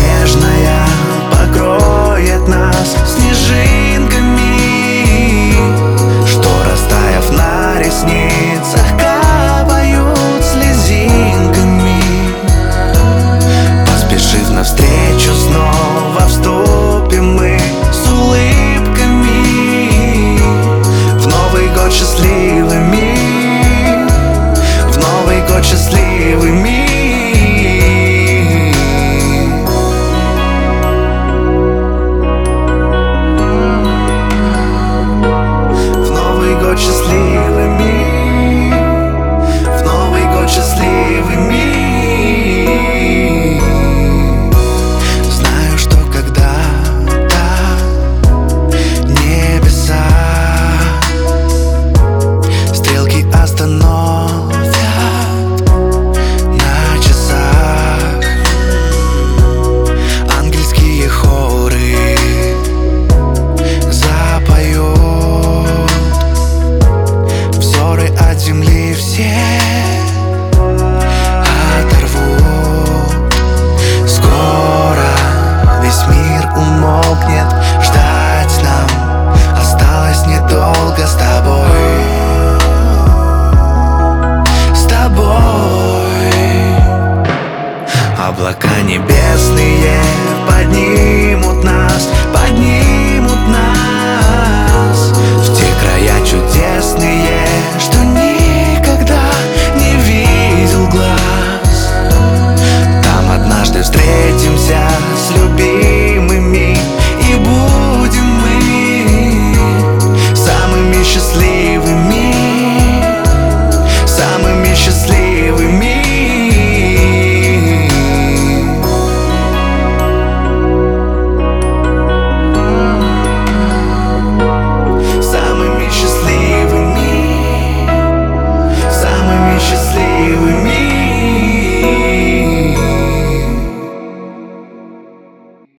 нежная покроет нас снежинками, что, растаяв на ресницах, капают слезинками. Поспешив навстречу, снова вступим мы с улыбками в Новый год счастливыми, в Новый год счастливыми. Счастливыми, в Новый год счастливыми. Знаю, что когда-то небеса стрелки остановят на часах, ангельские хоры запоют, от земли все оторвут. Скоро весь мир умолкнет, ждать нам осталось недолго с тобой, с тобой. Облака небесные поднимут